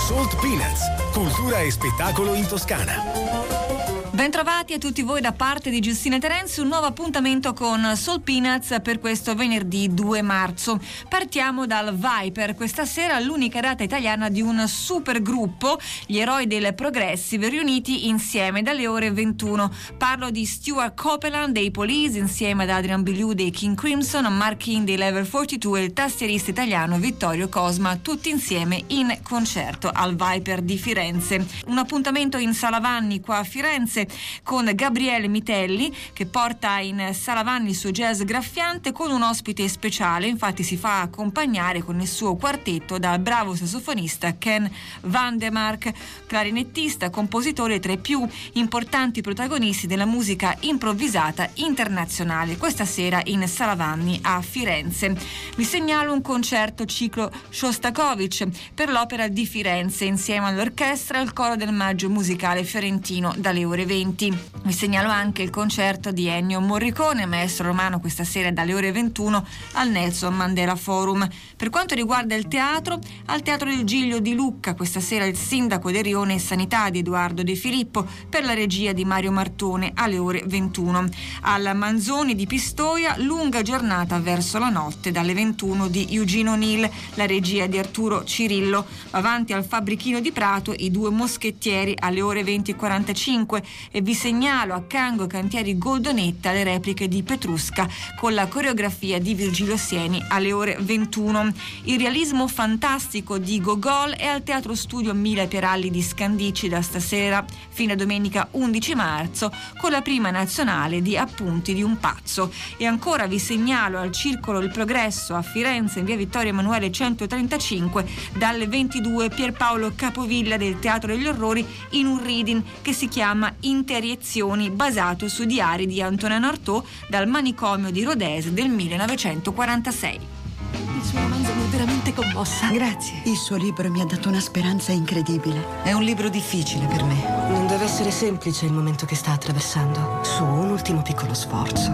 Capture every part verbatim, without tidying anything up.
Salt Peanuts, cultura e spettacolo in Toscana. Bentrovati a tutti voi da parte di Giustina Terenzi, un nuovo appuntamento con Salt Peanuts per questo venerdì due marzo. Partiamo dal Viper, questa sera l'unica data italiana di un super gruppo, gli eroi del Progressive riuniti insieme dalle ore ventuno. Parlo di Stuart Copeland dei Police insieme ad Adrian Belew dei King Crimson, Mark King dei Level quarantadue e il tastierista italiano Vittorio Cosma, tutti insieme in concerto al Viper di Firenze. Un appuntamento in Sala Vanni qua a Firenze con Gabriele Mitelli che porta in Sala Vanni il suo jazz graffiante con un ospite speciale. Infatti si fa accompagnare con il suo quartetto dal bravo sassofonista Ken Vandermark, clarinettista, compositore tra i più importanti protagonisti della musica improvvisata internazionale, questa sera in Sala Vanni a Firenze. Vi segnalo un concerto ciclo Shostakovich per l'Opera di Firenze insieme all'orchestra e al coro del Maggio Musicale Fiorentino dalle ore venti. Vi segnalo anche il concerto di Ennio Morricone, maestro romano, questa sera dalle ore ventuno al Nelson Mandela Forum. Per quanto riguarda il teatro, al Teatro del Giglio di Lucca questa sera il sindaco di Rione e Sanità di Edoardo De Filippo per la regia di Mario Martone alle ore ventuno. Alla Manzoni di Pistoia lunga giornata verso la notte dalle ventuno di Eugene O'Neill, la regia di Arturo Cirillo. Avanti al Fabbrichino di Prato i Due Moschettieri alle ore venti e quarantacinque. E vi segnalo a Cango Cantieri Goldonetta le repliche di Petrusca con la coreografia di Virgilio Sieni alle ore ventuno. Il realismo fantastico di Gogol è al Teatro Studio Mila Pieralli di Scandicci da stasera fino a domenica undici marzo con la prima nazionale di Appunti di un pazzo. E ancora vi segnalo al Circolo Il Progresso a Firenze in via Vittorio Emanuele centotrentacinque dalle ventidue Pierpaolo Capovilla del Teatro degli Orrori in un reading che si chiama Interiezioni, basato su diari di Antonin Artaud dal manicomio di Rodez del millenovecentoquarantasei. Il suo romanzo mi ha veramente commossa. Grazie. Il suo libro mi ha dato una speranza incredibile. È un libro difficile per me. Non deve essere semplice il momento che sta attraversando. Su un ultimo piccolo sforzo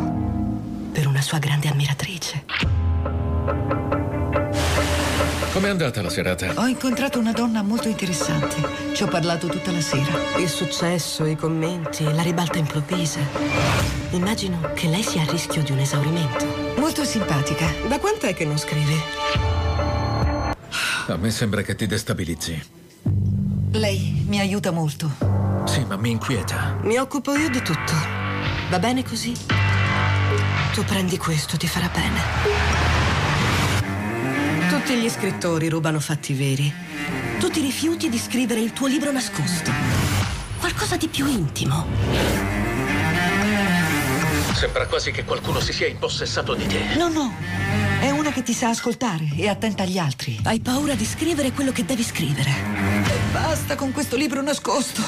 per una sua grande ammiratrice. Com'è andata la serata? Ho incontrato una donna molto interessante. Ci ho parlato tutta la sera. Il successo, i commenti, la ribalta improvvisa. Immagino che lei sia a rischio di un esaurimento. Molto simpatica. Da quant'è che non scrivi? A me sembra che ti destabilizzi. Lei mi aiuta molto. Sì, ma mi inquieta. Mi occupo io di tutto. Va bene così? Tu prendi questo, ti farà bene. Tutti gli scrittori rubano fatti veri. Tu ti rifiuti di scrivere il tuo libro nascosto. Qualcosa di più intimo. Sembra quasi che qualcuno si sia impossessato di te. No, no. È una che ti sa ascoltare e attenta agli altri. Hai paura di scrivere quello che devi scrivere. E basta con questo libro nascosto.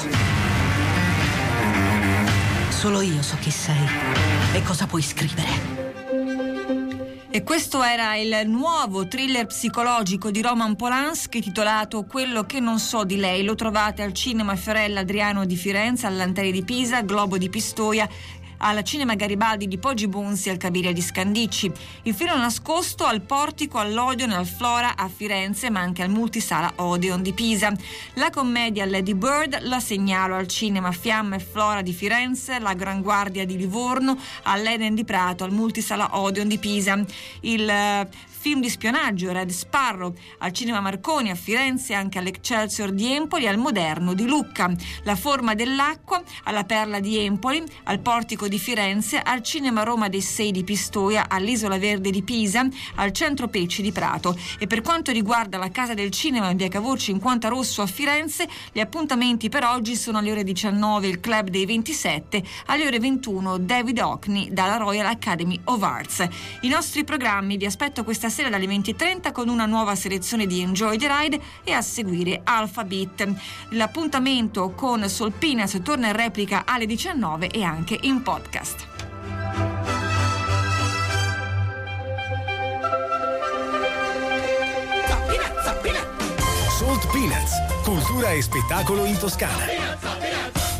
Solo io so chi sei e cosa puoi scrivere. E questo era il nuovo thriller psicologico di Roman Polanski titolato Quello che non so di lei. Lo trovate al Cinema Fiorella Adriano di Firenze, all'Antelli di Pisa, Globo di Pistoia, al Cinema Garibaldi di Poggi Bonzi, al Cabiria di Scandicci. Il film nascosto al Portico, all'Odeon e al Flora a Firenze, ma anche al Multisala Odeon di Pisa. La commedia Lady Bird la segnalo al Cinema Fiamma e Flora di Firenze, la Gran Guardia di Livorno, all'Eden di Prato, al Multisala Odeon di Pisa. Il uh, film di spionaggio Red Sparrow al Cinema Marconi a Firenze, anche all'Excelsior di Empoli e al Moderno di Lucca. La forma dell'acqua alla Perla di Empoli, al Portico di Firenze, al Cinema Roma dei Sei di Pistoia, all'Isola Verde di Pisa, al Centro Pecci di Prato. E per quanto riguarda la Casa del Cinema in via Cavour cinquanta Rosso a Firenze, gli appuntamenti per oggi sono alle ore diciannove il Club dei ventisette, alle ore ventuno David Hockney dalla Royal Academy of Arts. I nostri programmi vi aspetto questa sera dalle venti e trenta con una nuova selezione di Enjoy the Ride e a seguire Alphabet. L'appuntamento con Salt Peanuts torna in replica alle diciannove e anche in podcast. Salt Peanuts, cultura e spettacolo in Toscana.